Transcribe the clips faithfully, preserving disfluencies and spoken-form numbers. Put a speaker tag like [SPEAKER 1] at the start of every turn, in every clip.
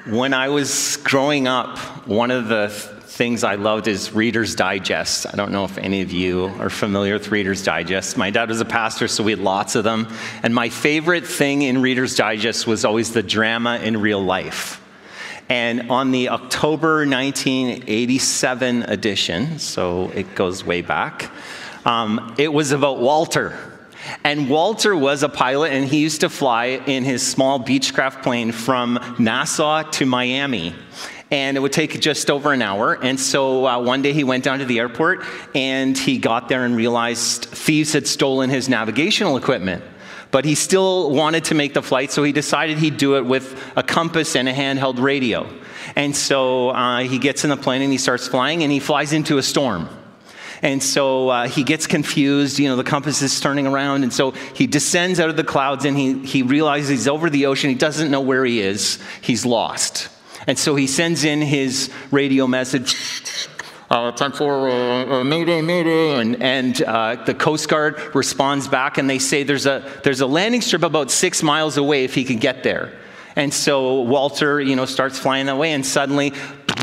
[SPEAKER 1] When I was growing up, one of the th- things I loved is Reader's Digest. I don't know if any of you are familiar with Reader's Digest. My dad was a pastor, so we had lots of them. And my favorite thing in Reader's Digest was always the drama in real life. And on the October nineteen eighty-seven edition, so it goes way back, um, it was about Walter. And Walter was a pilot, and he used to fly in his small Beechcraft plane from Nassau to Miami. And it would take just over an hour. And so uh, one day he went down to the airport, and he got there and realized thieves had stolen his navigational equipment. But he still wanted to make the flight, so he decided he'd do it with a compass and a handheld radio. And so uh, he gets in the plane, and he starts flying, and he flies into a storm. And so uh, he gets confused, you know, the compass is turning around, and so he descends out of the clouds, and he, he realizes he's over the ocean, he doesn't know where he is, he's lost. And so he sends in his radio message, uh, time for uh, mayday, mayday, and, and uh, the Coast Guard responds back, and they say there's a, there's a landing strip about six miles away if he can get there. And so Walter, you know, starts flying that way, and suddenly,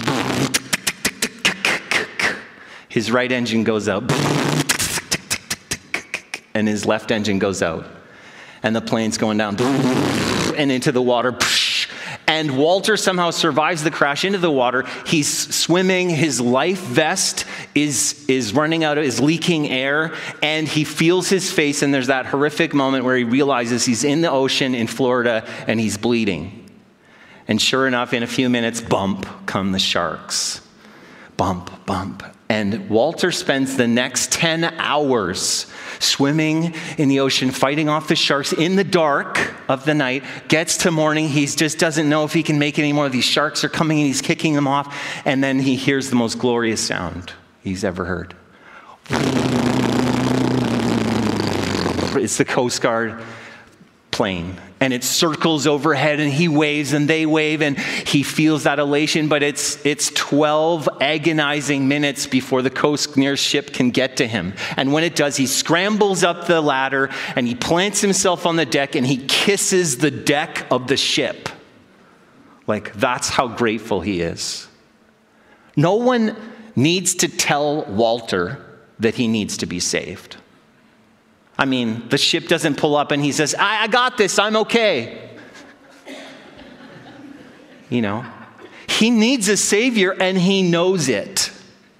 [SPEAKER 1] his right engine goes out, and his left engine goes out, and the plane's going down and into the water, and Walter somehow survives the crash into the water. He's swimming, his life vest is, is running out, is leaking air, and he feels his face, and there's that horrific moment where he realizes he's in the ocean in Florida, and he's bleeding. And sure enough, in a few minutes, bump, come the sharks. Bump, bump. And Walter spends the next ten hours swimming in the ocean, fighting off the sharks in the dark of the night. Gets to morning, he just doesn't know if he can make any more. These sharks are coming and he's kicking them off. And then he hears the most glorious sound he's ever heard. It's the Coast Guard plane, and it circles overhead, and he waves and they wave, and he feels that elation, but it's it's twelve agonizing minutes before the Coast Guard ship can get to him. And when it does, he scrambles up the ladder, and he plants himself on the deck, and he kisses the deck of the ship. Like, that's how grateful he is. No one needs to tell Walter that he needs to be saved. I mean, the ship doesn't pull up and he says, I, I got this, I'm okay. You know, he needs a savior and he knows it.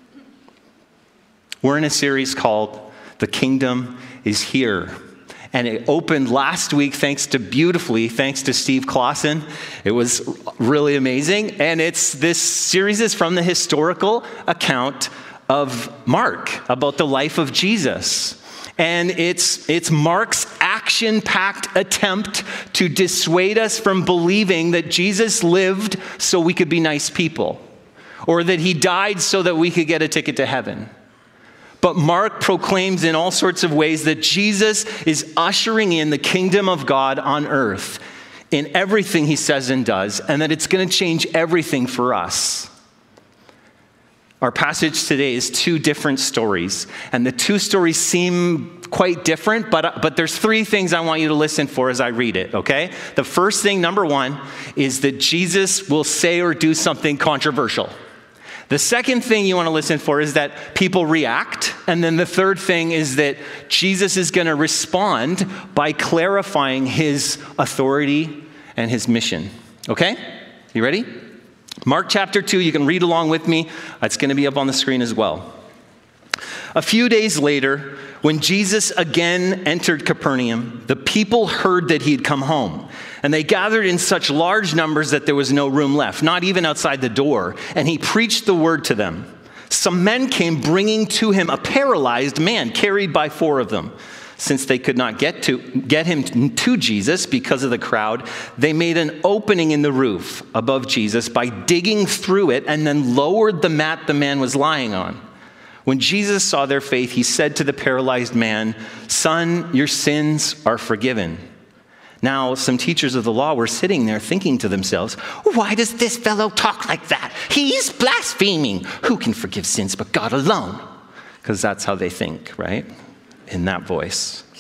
[SPEAKER 1] We're in a series called The Kingdom is Here. And it opened last week thanks to beautifully, thanks to Steve Clausen. It was really amazing. And it's this series is from the historical account of Mark, about the life of Jesus. And it's, it's Mark's action-packed attempt to dissuade us from believing that Jesus lived so we could be nice people, or that he died so that we could get a ticket to heaven. But Mark proclaims in all sorts of ways that Jesus is ushering in the kingdom of God on earth in everything he says and does, and that it's going to change everything for us. Our passage today is two different stories, and the two stories seem quite different, but, but there's three things I want you to listen for as I read it, okay? The first thing, number one, is that Jesus will say or do something controversial. The second thing you want to listen for is that people react, and then the third thing is that Jesus is going to respond by clarifying his authority and his mission, okay? You ready? Mark chapter two, you can read along with me. It's going to be up on the screen as well. A few days later, when Jesus again entered Capernaum, the people heard that he had come home. And they gathered in such large numbers that there was no room left, not even outside the door. And he preached the word to them. Some men came bringing to him a paralyzed man, carried by four of them. Since they could not get to get him to Jesus because of the crowd, they made an opening in the roof above Jesus by digging through it and then lowered the mat the man was lying on. When Jesus saw their faith, he said to the paralyzed man, "Son, your sins are forgiven." Now, some teachers of the law were sitting there thinking to themselves, "Why does this fellow talk like that? He's blaspheming. Who can forgive sins but God alone?" Because that's how they think, right? In that voice.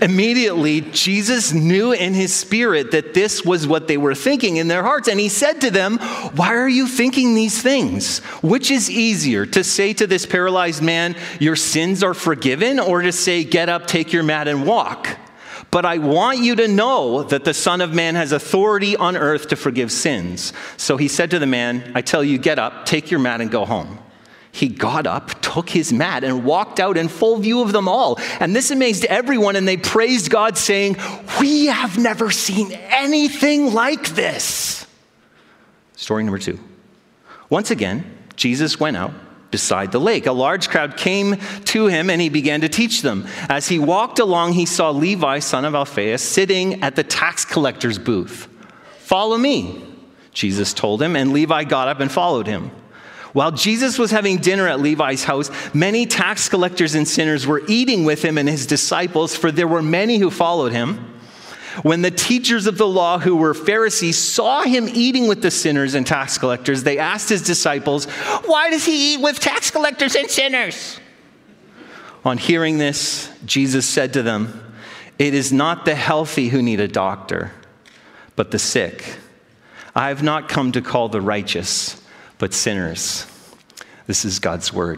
[SPEAKER 1] Immediately, Jesus knew in his spirit that this was what they were thinking in their hearts. And he said to them, why are you thinking these things? Which is easier, to say to this paralyzed man, your sins are forgiven, or to say, get up, take your mat and walk? But I want you to know that the Son of Man has authority on earth to forgive sins. So he said to the man, I tell you, get up, take your mat and go home. He got up, took his mat, and walked out in full view of them all. And this amazed everyone, and they praised God, saying, we have never seen anything like this. Story number two. Once again, Jesus went out beside the lake. A large crowd came to him, and he began to teach them. As he walked along, he saw Levi, son of Alphaeus, sitting at the tax collector's booth. Follow me, Jesus told him, and Levi got up and followed him. While Jesus was having dinner at Levi's house, many tax collectors and sinners were eating with him and his disciples, for there were many who followed him. When the teachers of the law, who were Pharisees, saw him eating with the sinners and tax collectors, they asked his disciples, why does he eat with tax collectors and sinners? On hearing this, Jesus said to them, it is not the healthy who need a doctor, but the sick. I have not come to call the righteous, but sinners. This is God's word.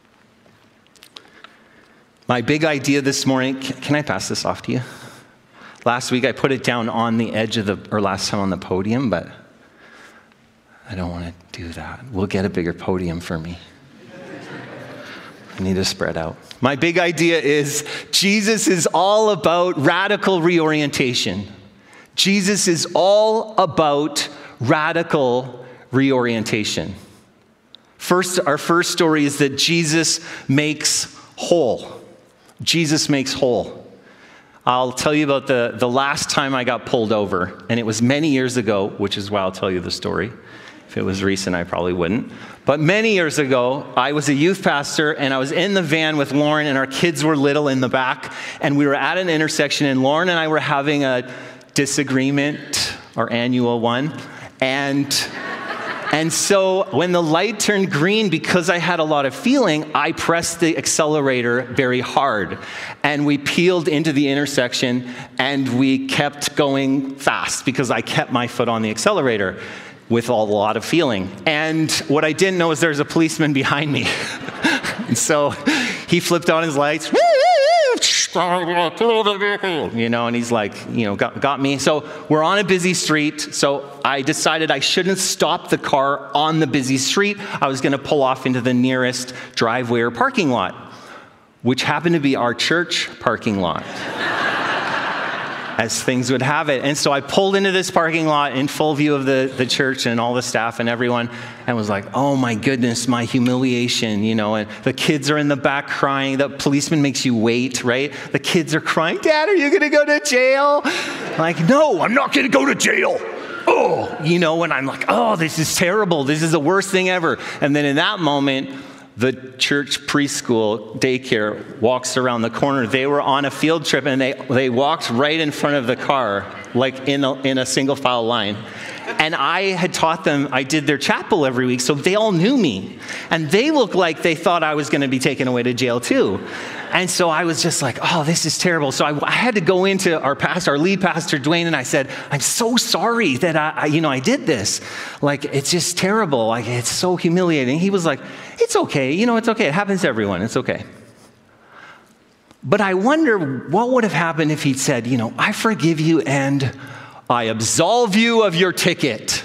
[SPEAKER 1] My big idea this morning, can I pass this off to you? Last week I put it down on the edge of the, or last time on the podium, but I don't want to do that. We'll get a bigger podium for me. I need to spread out. My big idea is Jesus is all about radical reorientation. Jesus is all about radical reorientation. First, our first story is that Jesus makes whole. Jesus makes whole. I'll tell you about the, the last time I got pulled over, and it was many years ago, which is why I'll tell you the story. If it was recent, I probably wouldn't. But many years ago, I was a youth pastor, and I was in the van with Lauren, and our kids were little in the back, and we were at an intersection, and Lauren and I were having a disagreement, our annual one, and... And so when the light turned green, because I had a lot of feeling, I pressed the accelerator very hard. And we peeled into the intersection, and we kept going fast because I kept my foot on the accelerator with a lot of feeling. And what I didn't know is there's a policeman behind me. And so he flipped on his lights. You know, and he's like, you know, got, got me. So we're on a busy street. So I decided I shouldn't stop the car on the busy street. I was going to pull off into the nearest driveway or parking lot, which happened to be our church parking lot, as things would have it. And so I pulled into this parking lot in full view of the, the church and all the staff and everyone, and was like, oh my goodness, my humiliation, you know, and the kids are in the back crying. The policeman makes you wait, right? The kids are crying, Dad, are you going to go to jail? I'm like, no, I'm not going to go to jail. Oh, you know, and I'm like, oh, this is terrible. This is the worst thing ever. And then in that moment, the church preschool daycare walks around the corner. They were on a field trip, and they, they walked right in front of the car, like in a, in a single file line. And I had taught them, I did their chapel every week, so they all knew me. And they looked like they thought I was going to be taken away to jail too. And so I was just like, oh, this is terrible. So I, I had to go into our pastor, our lead pastor, Dwayne, and I said, I'm so sorry that I, I you know, I did this. Like, it's just terrible. Like, it's so humiliating. He was like, it's okay. You know, it's okay. It happens to everyone. It's okay. But I wonder what would have happened if he'd said, you know, I forgive you and I absolve you of your ticket.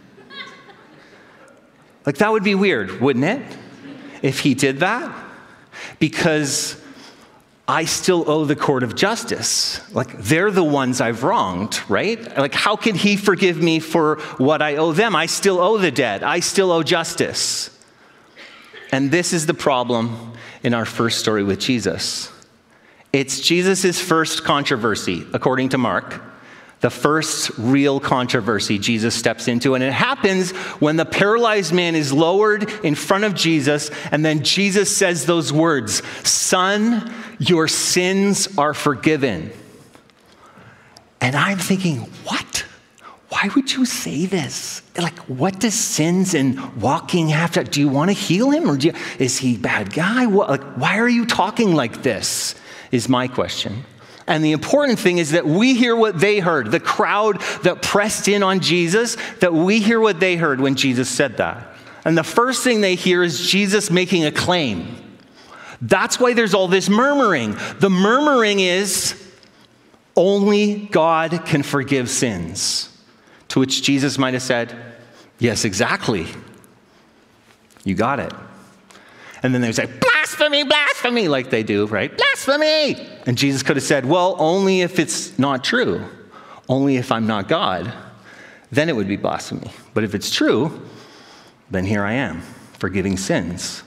[SPEAKER 1] Like, that would be weird, wouldn't it? If he did that? Because I still owe the court of justice. Like, they're the ones I've wronged, right? Like, how can he forgive me for what I owe them? I still owe the debt. I still owe justice. And this is the problem in our first story with Jesus. It's Jesus' first controversy, according to Mark. The first real controversy Jesus steps into. And it happens when the paralyzed man is lowered in front of Jesus, and then Jesus says those words, "Son, your sins are forgiven." And I'm thinking, what? Why would you say this? Like, what does sins and walking have to, do you want to heal him? Or do you, is he a bad guy? What, like, why are you talking like this, is my question. And the important thing is that we hear what they heard. The crowd that pressed in on Jesus, that we hear what they heard when Jesus said that. And the first thing they hear is Jesus making a claim. That's why there's all this murmuring. The murmuring is, only God can forgive sins. To which Jesus might have said, yes, exactly. You got it. And then they would say, blasphemy, blasphemy, like they do, right? Blasphemy! And Jesus could have said, well, only if it's not true. Only if I'm not God. Then it would be blasphemy. But if it's true, then here I am, forgiving sins.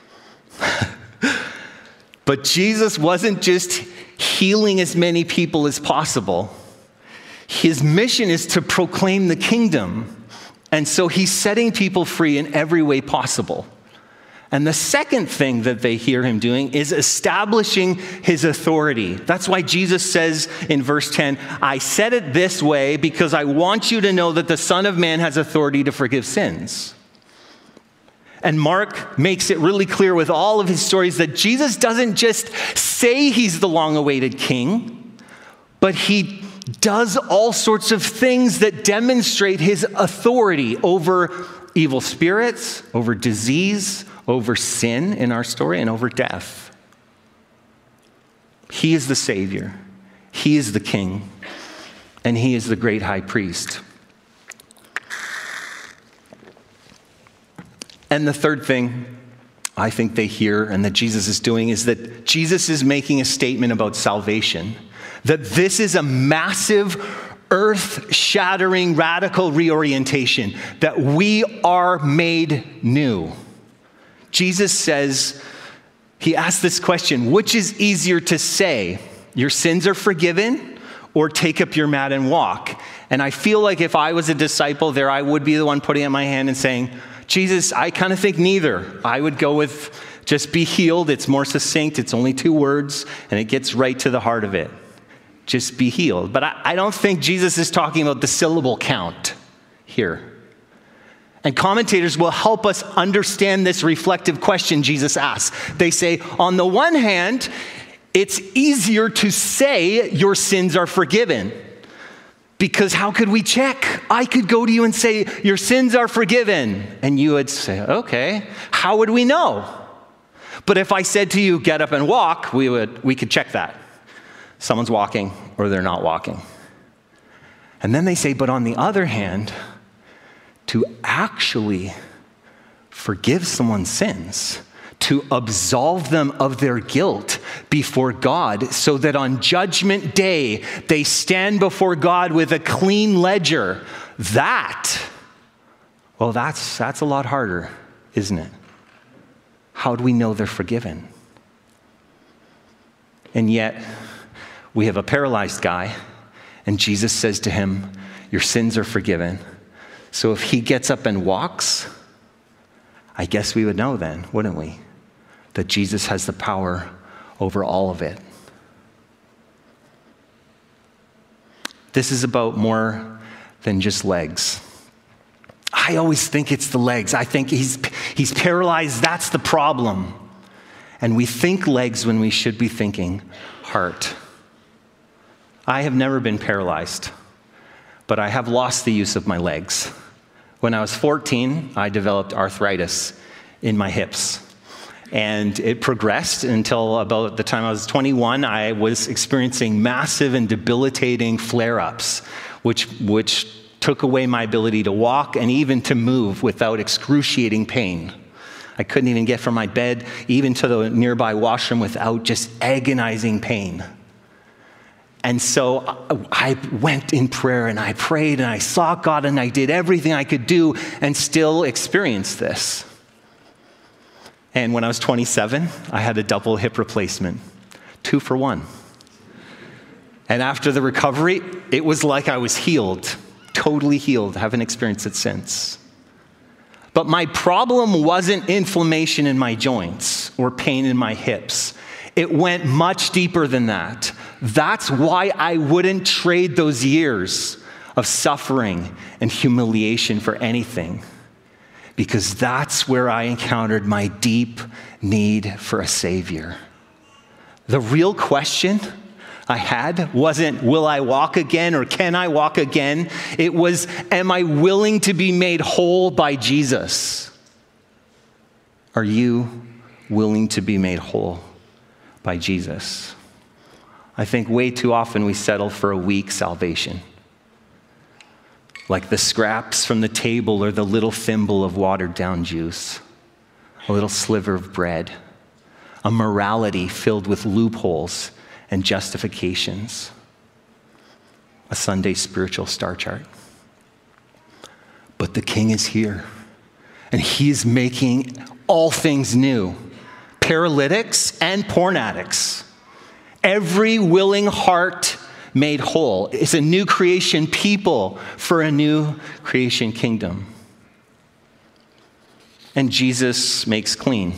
[SPEAKER 1] But Jesus wasn't just healing as many people as possible. His mission is to proclaim the kingdom. And so he's setting people free in every way possible. And the second thing that they hear him doing is establishing his authority. That's why Jesus says in verse ten, I said it this way because I want you to know that the Son of Man has authority to forgive sins. And Mark makes it really clear with all of his stories that Jesus doesn't just say he's the long-awaited king, but he does all sorts of things that demonstrate his authority over evil spirits, over disease, over sin in our story, and over death. He is the Savior. He is the King. And he is the great high priest. And the third thing I think they hear and that Jesus is doing is that Jesus is making a statement about salvation. That this is a massive, earth-shattering, radical reorientation. That we are made new. Jesus says, he asks this question, which is easier to say, your sins are forgiven, or take up your mat and walk? And I feel like if I was a disciple there, I would be the one putting up my hand and saying, Jesus, I kind of think neither. I would go with just be healed. It's more succinct. It's only two words, and it gets right to the heart of it. Just be healed. But I, I don't think Jesus is talking about the syllable count here. And commentators will help us understand this reflective question Jesus asks. They say, on the one hand, it's easier to say your sins are forgiven. Because how could we check? I could go to you and say, your sins are forgiven. And you would say, okay, how would we know? But if I said to you, get up and walk, we would we could check that. Someone's walking or they're not walking. And then they say, but on the other hand, to actually forgive someone's sins, to absolve them of their guilt before God so that on judgment day they stand before God with a clean ledger. That, well, that's, that's a lot harder, isn't it? How do we know they're forgiven? And yet, we have a paralyzed guy, and Jesus says to him, your sins are forgiven. So if he gets up and walks, I guess we would know then, wouldn't we? That Jesus has the power over all of it. This is about more than just legs. I always think it's the legs. I think he's, he's paralyzed. That's the problem. And we think legs when we should be thinking heart. I have never been paralyzed, but I have lost the use of my legs. When I was fourteen, I developed arthritis in my hips. And it progressed until about the time I was twenty-one, I was experiencing massive and debilitating flare-ups, which, which took away my ability to walk and even to move without excruciating pain. I couldn't even get from my bed, even to the nearby washroom, without just agonizing pain. And so I went in prayer and I prayed and I sought God and I did everything I could do and still experienced this. And when I was twenty-seven, I had a double hip replacement, two for one. And after the recovery, it was like I was healed, totally healed. I haven't experienced it since. But my problem wasn't inflammation in my joints or pain in my hips. It went much deeper than that. That's why I wouldn't trade those years of suffering and humiliation for anything. Because that's where I encountered my deep need for a Savior. The real question I had wasn't, will I walk again or can I walk again? It was, am I willing to be made whole by Jesus? Are you willing to be made whole by Jesus? I think way too often we settle for a weak salvation. Like the scraps from the table or the little thimble of watered down juice, a little sliver of bread, a morality filled with loopholes and justifications, a Sunday spiritual star chart. But the King is here, and he's making all things new. Paralytics and porn addicts. Every willing heart made whole. It's a new creation people for a new creation kingdom. And Jesus makes clean.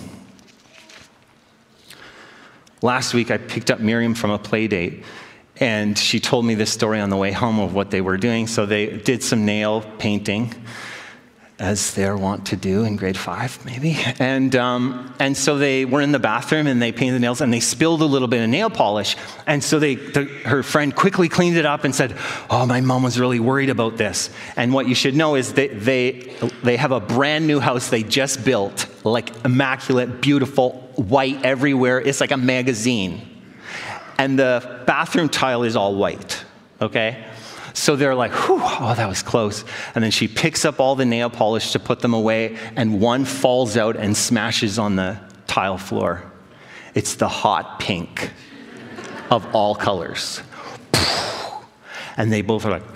[SPEAKER 1] Last week, I picked up Miriam from a play date, and she told me this story on the way home of what they were doing. So they did some nail painting, as they're wont to do in grade five, maybe. And um, and so they were in the bathroom, and they painted the nails, and they spilled a little bit of nail polish. And so they, the, her friend quickly cleaned it up and said, oh, my mom was really worried about this. And what you should know is that they, they have a brand new house they just built, like immaculate, beautiful, white everywhere. It's like a magazine. And the bathroom tile is all white, okay? So they're like, whew, oh, that was close. And then she picks up all the nail polish to put them away, and one falls out and smashes on the tile floor. It's the hot pink of all colors. And they both are like,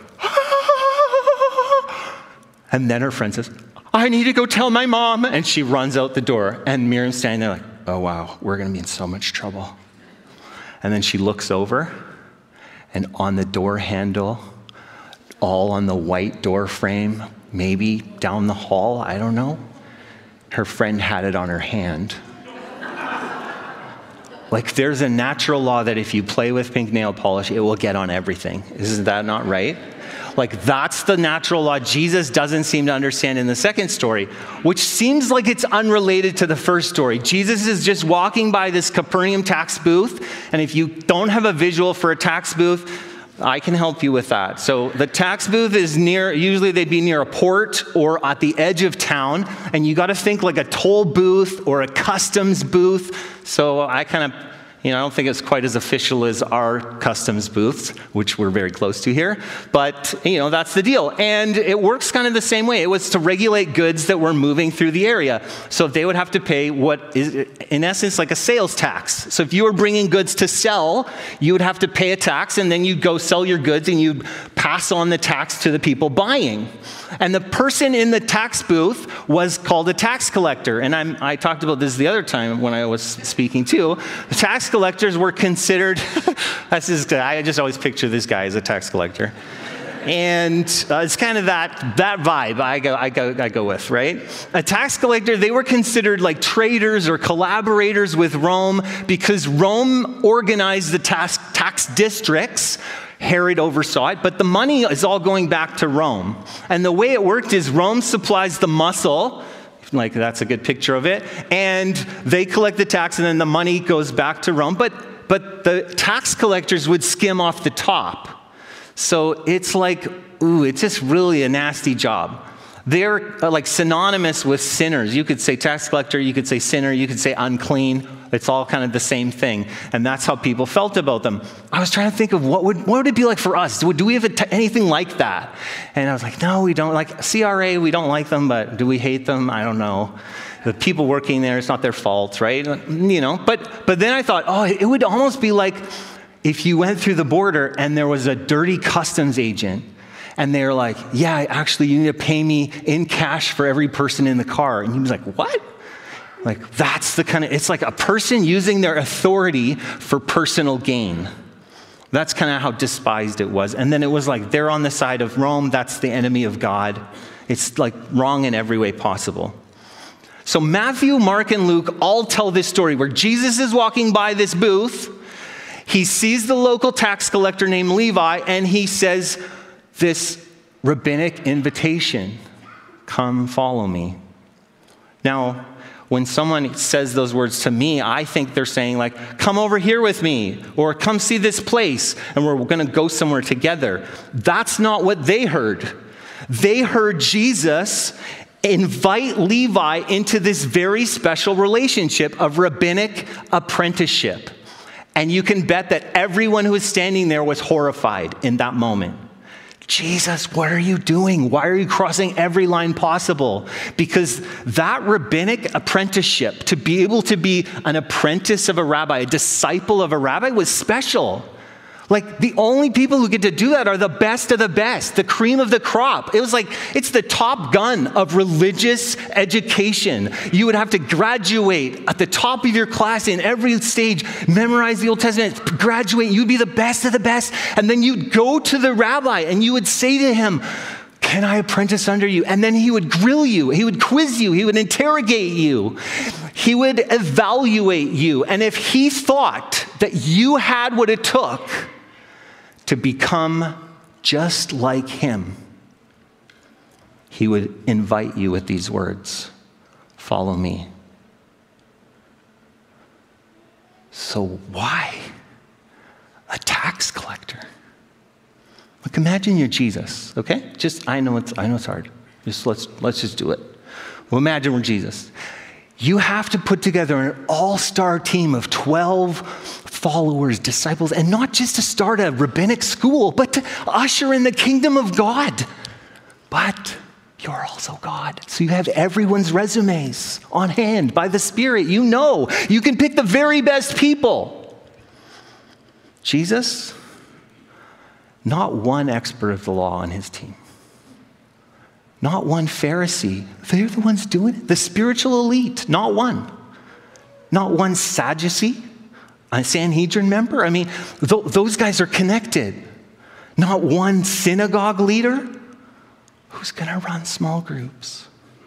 [SPEAKER 1] ah! And then her friend says, I need to go tell my mom. And she runs out the door. And Miriam's standing there like, oh, wow, we're going to be in so much trouble. And then she looks over, and on the door handle, all on the white door frame, maybe down the hall, I don't know, her friend had it on her hand. Like, there's a natural law that if you play with pink nail polish, it will get on everything. Isn't that not right? Like, that's the natural law Jesus doesn't seem to understand in the second story, which seems like it's unrelated to the first story. Jesus is just walking by this Capernaum tax booth, and if you don't have a visual for a tax booth, I can help you with that. So the tax booth is near, usually they'd be near a port or at the edge of town, and you got to think like a toll booth or a customs booth. So I kind of, you know, I don't think it's quite as official as our customs booths, which we're very close to here, but, you know, that's the deal. And it works kind of the same way. It was to regulate goods that were moving through the area. So they would have to pay what is, in essence, like a sales tax. So if you were bringing goods to sell, you would have to pay a tax, and then you'd go sell your goods, and you'd pass on the tax to the people buying. And the person in the tax booth was called a tax collector. And I'm, I talked about this the other time when I was speaking too. The tax collectors were considered, that's this guy, I just always picture this guy as a tax collector. And uh, it's kind of that, that vibe I go, I, go, I go with, right? A tax collector, they were considered like traitors or collaborators with Rome because Rome organized the tax, tax districts. Herod oversaw it, but the money is all going back to Rome. And the way it worked is Rome supplies the muscle, like that's a good picture of it, and they collect the tax, and then the money goes back to Rome. But, but the tax collectors would skim off the top. So it's like, ooh, it's just really a nasty job. They're uh, like synonymous with sinners. You could say tax collector, you could say sinner, you could say unclean. It's all kind of the same thing. And that's how people felt about them. I was trying to think of what would what would it be like for us? Do we have a t- anything like that? And I was like, no, we don't. Like C R A, we don't like them, but do we hate them? I don't know. The people working there, it's not their fault, right? You know, but but then I thought, oh, it would almost be like if you went through the border and there was a dirty customs agent, and they're like, yeah, actually, you need to pay me in cash for every person in the car. And he was like, what? Like, that's the kind of, it's like a person using their authority for personal gain. That's kind of how despised it was. And then it was like, they're on the side of Rome. That's the enemy of God. It's like wrong in every way possible. So Matthew, Mark, and Luke all tell this story where Jesus is walking by this booth. He sees the local tax collector named Levi, and he says this rabbinic invitation, come follow me. Now, When someone says those words to me, I think they're saying like, come over here with me, or come see this place, and we're going to go somewhere together. That's not what they heard. They heard Jesus invite Levi into this very special relationship of rabbinic apprenticeship. And you can bet that everyone who was standing there was horrified in that moment. Jesus, what are you doing? Why are you crossing every line possible? Because that rabbinic apprenticeship, to be able to be an apprentice of a rabbi, a disciple of a rabbi, was special. Like, the only people who get to do that are the best of the best, the cream of the crop. It was like, it's the Top Gun of religious education. You would have to graduate at the top of your class in every stage, memorize the Old Testament, graduate, you'd be the best of the best. And then you'd go to the rabbi and you would say to him, can I apprentice under you? And then he would grill you, he would quiz you, he would interrogate you, he would evaluate you. And if he thought that you had what it took to become just like him, he would invite you with these words, follow me. So why a tax collector? Like, imagine you're Jesus, okay? Just, I know it's, I know it's hard. Just let's, let's just do it. Well, imagine we're Jesus. You have to put together an all-star team of twelve followers, disciples, and not just to start a rabbinic school, but to usher in the kingdom of God. But you're also God. So you have everyone's resumes on hand by the Spirit. You know, you can pick the very best people. Jesus, not one expert of the law on his team. Not one Pharisee. They're the ones doing it. The spiritual elite, not one. Not one Sadducee, a Sanhedrin member. I mean, th- those guys are connected. Not one synagogue leader. Who's going to run small groups?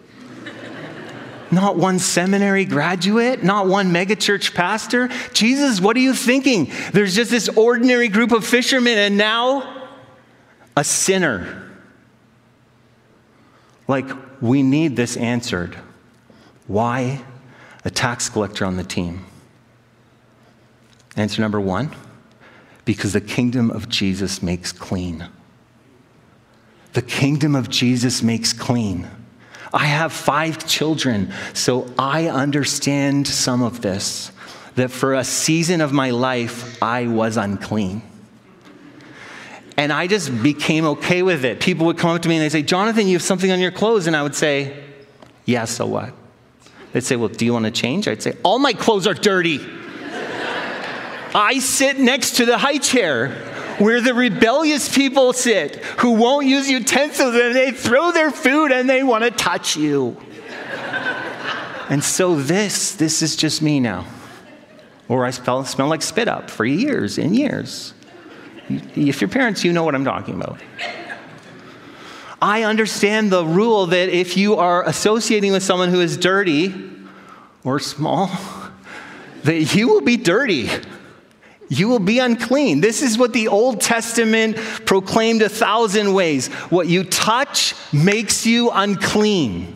[SPEAKER 1] Not one seminary graduate, not one megachurch pastor. Jesus, what are you thinking? There's just this ordinary group of fishermen, and now a sinner. Like, we need this answered. Why a tax collector on the team? Answer number one, because the kingdom of Jesus makes clean. The kingdom of Jesus makes clean. I have five children, so I understand some of this, that for a season of my life, I was unclean. And I just became okay with it. People would come up to me and they'd say, Jonathan, you have something on your clothes. And I would say, yeah, so what? They'd say, well, do you want to change? I'd say, all my clothes are dirty. I sit next to the high chair where the rebellious people sit who won't use utensils, and they throw their food and they want to touch you. And so this, this is just me now. Or I smell, smell like spit up for years and years. If you're parents, you know what I'm talking about. I understand the rule that if you are associating with someone who is dirty or small, that you will be dirty. You will be unclean. This is what the Old Testament proclaimed a thousand ways. What you touch makes you unclean.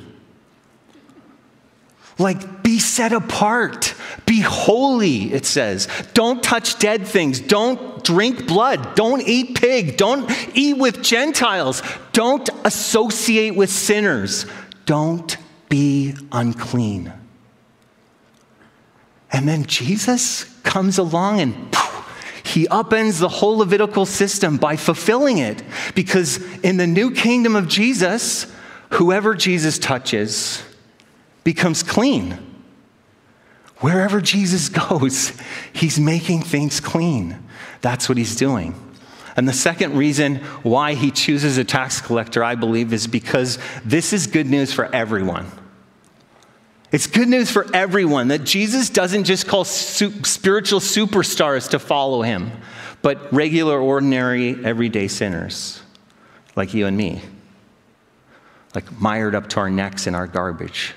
[SPEAKER 1] Like, be set apart. Be holy, it says. Don't touch dead things. Don't drink blood. Don't eat pig. Don't eat with Gentiles. Don't associate with sinners. Don't be unclean. And then Jesus comes along and poof, he upends the whole Levitical system by fulfilling it. Because in the new kingdom of Jesus, whoever Jesus touches becomes clean. Wherever Jesus goes, he's making things clean. That's what he's doing. And the second reason why he chooses a tax collector, I believe, is because this is good news for everyone. It's good news for everyone that Jesus doesn't just call su- spiritual superstars to follow him, but regular, ordinary, everyday sinners like you and me, like mired up to our necks in our garbage.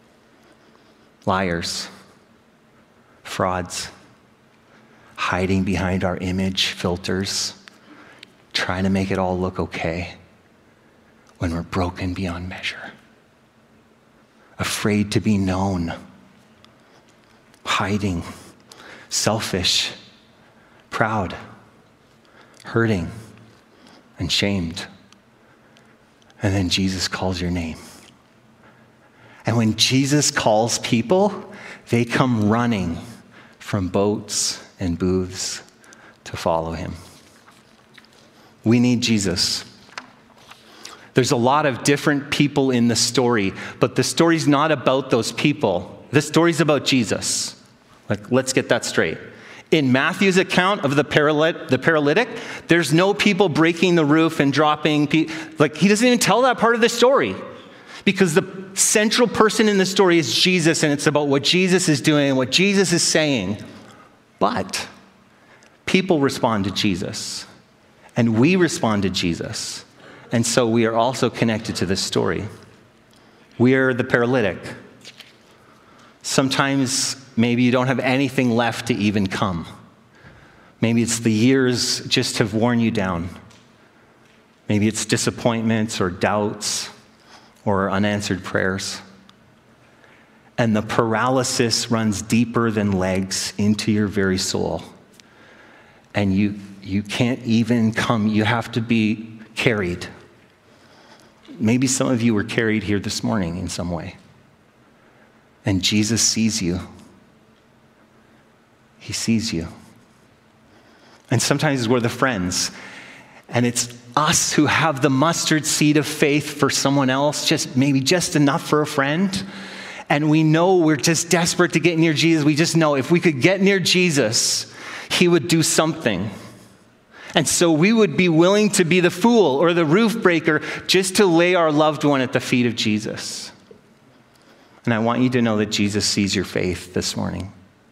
[SPEAKER 1] Liars, frauds, hiding behind our image filters, trying to make it all look okay when we're broken beyond measure, afraid to be known hiding, selfish, proud, hurting, and shamed. And then Jesus calls your name. And when Jesus calls people, they come running from boats and booths to follow him. We need Jesus. There's a lot of different people in the story, but the story's not about those people. The story's about Jesus. Like, let's get that straight. In Matthew's account of the paralytic, the paralytic, there's no people breaking the roof and dropping people. Like, he doesn't even tell that part of the story, because the central person in the story is Jesus, and it's about what Jesus is doing and what Jesus is saying. But people respond to Jesus, and we respond to Jesus. And so we are also connected to this story. We are the paralytic. Sometimes maybe you don't have anything left to even come. Maybe it's the years just have worn you down. Maybe it's disappointments or doubts or unanswered prayers. And the paralysis runs deeper than legs into your very soul. And you, you can't even come. You have to be carried. Maybe some of you were carried here this morning in some way. And Jesus sees you. He sees you. And sometimes we're the friends. And it's us who have the mustard seed of faith for someone else, just maybe just enough for a friend. And we know we're just desperate to get near Jesus. We just know if we could get near Jesus, he would do something. And so we would be willing to be the fool or the roof breaker just to lay our loved one at the feet of Jesus. And I want you to know that Jesus sees your faith this morning.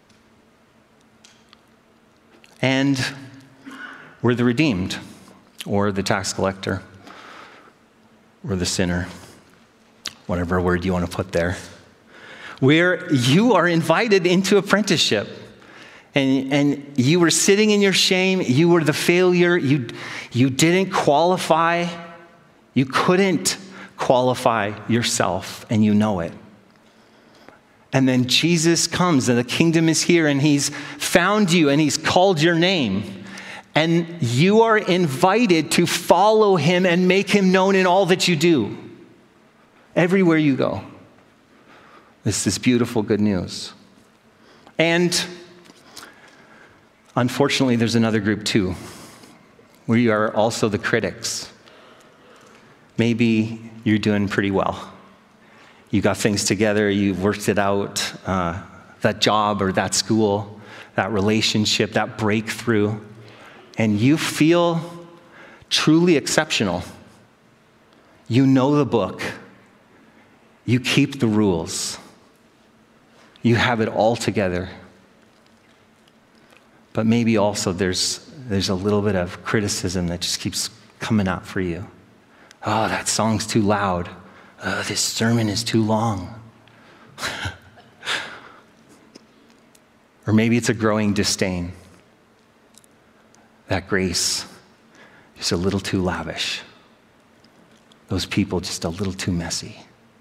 [SPEAKER 1] And we're the redeemed, or the tax collector, or the sinner, whatever word you want to put there, where you are invited into apprenticeship. And, and you were sitting in your shame. You were the failure. You, you didn't qualify. You couldn't qualify yourself, and you know it. And then Jesus comes, and the kingdom is here, and he's found you, and he's called your name. And you are invited to follow him and make him known in all that you do, everywhere you go. This is beautiful good news. And unfortunately, there's another group too. We are also the critics. Maybe you're doing pretty well. You got things together, you've worked it out, uh, that job or that school, that relationship, that breakthrough, and you feel truly exceptional. You know the book. You keep the rules. You have it all together. But maybe also there's, there's a little bit of criticism that just keeps coming up for you. Oh, that song's too loud. Oh, this sermon is too long. Or maybe it's a growing disdain. That grace is a little too lavish. Those people just a little too messy.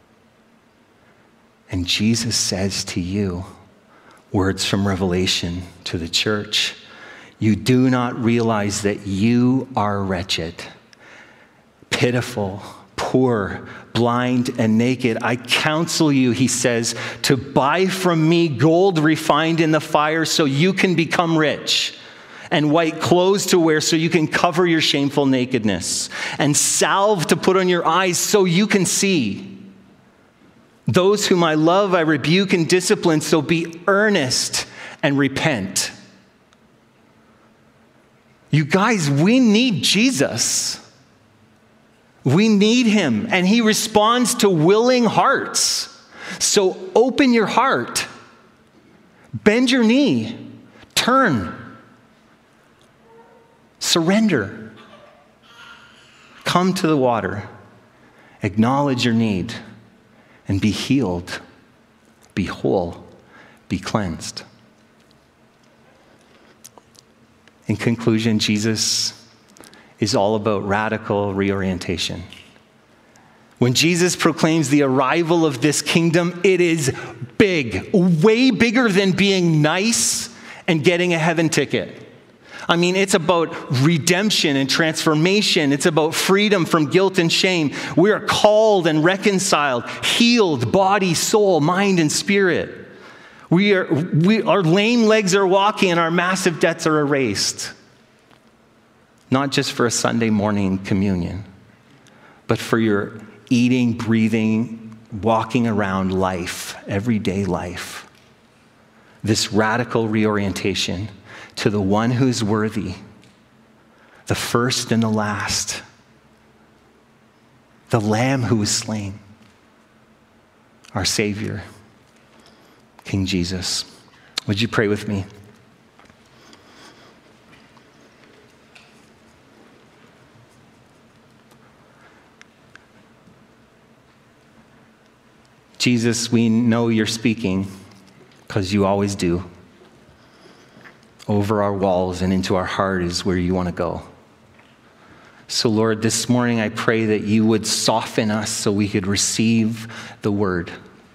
[SPEAKER 1] And Jesus says to you, words from Revelation to the church, you do not realize that you are wretched, pitiful, poor, blind, and naked. I counsel you, he says, to buy from me gold refined in the fire so you can become rich, and white clothes to wear so you can cover your shameful nakedness, and salve to put on your eyes so you can see. Those whom I love, I rebuke and discipline, so be earnest and repent. You guys, we need Jesus. We need him, and he responds to willing hearts. So open your heart, bend your knee, turn, surrender. Come to the water, acknowledge your need, and be healed, be whole, be cleansed. In conclusion, Jesus is all about radical reorientation. When Jesus proclaims the arrival of this kingdom, it is big, way bigger than being nice and getting a heaven ticket. I mean, it's about redemption and transformation. It's about freedom from guilt and shame. We are called and reconciled, healed, body, soul, mind, and spirit. We are, we, our lame legs are walking and our massive debts are erased. Not just for a Sunday morning communion, but for your eating, breathing, walking around life, everyday life. This radical reorientation to the one who's worthy, the first and the last, the Lamb who was slain, our Savior, King Jesus. Would you pray with me? Jesus, we know you're speaking because you always do. Over our walls and into our heart is where you want to go. So Lord, this morning I pray that you would soften us so we could receive the word.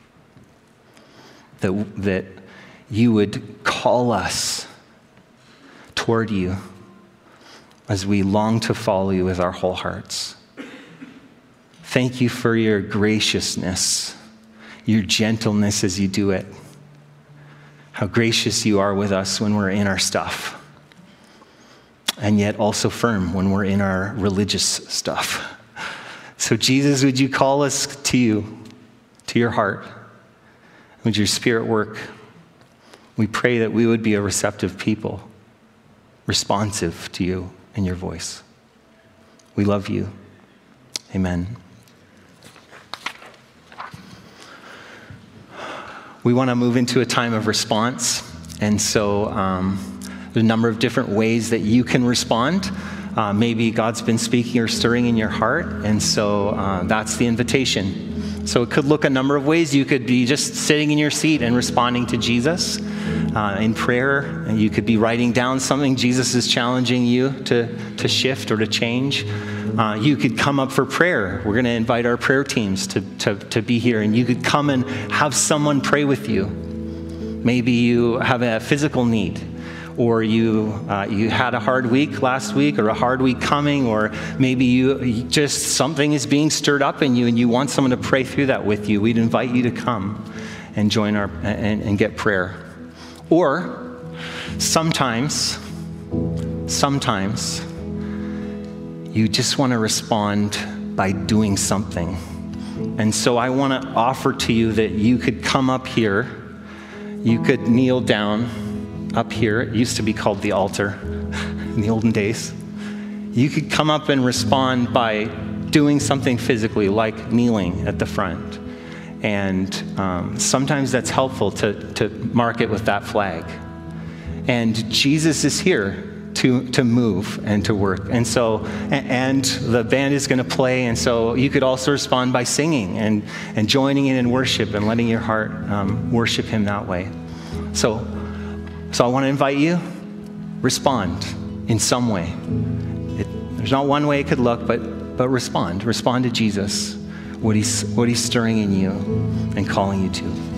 [SPEAKER 1] That, that you would call us toward you as we long to follow you with our whole hearts. Thank you for your graciousness, your gentleness as you do it. How gracious you are with us when we're in our stuff. And yet also firm when we're in our religious stuff. So Jesus, would you call us to you, to your heart? Would your Spirit work? We pray that we would be a receptive people, responsive to you and your voice. We love you. Amen. We want to move into a time of response. And so um, there's a number of different ways that you can respond. Uh, maybe God's been speaking or stirring in your heart. And so uh, that's the invitation. So it could look a number of ways. You could be just sitting in your seat and responding to Jesus uh, in prayer. And you could be writing down something Jesus is challenging you to, to shift or to change. Uh, you could come up for prayer. We're going to invite our prayer teams to, to, to be here. And you could come and have someone pray with you. Maybe you have a physical need, or you uh, you had a hard week last week, or a hard week coming, or maybe you just something is being stirred up in you and you want someone to pray through that with you. We'd invite you to come and join our and, and get prayer. Or sometimes, sometimes you just want to respond by doing something. And so I want to offer to you that you could come up here. You could kneel down up here. It used to be called the altar in the olden days. You could come up and respond by doing something physically, like kneeling at the front. And um, sometimes that's helpful to, to mark it with that flag. And Jesus is here to, to move and to work. And so, and the band is going to play. And so you could also respond by singing and, and joining in in worship and letting your heart um, worship him that way. So, so I want to invite you, respond in some way. It, there's not one way it could look, but, but respond. Respond to Jesus, what he's, what he's stirring in you and calling you to.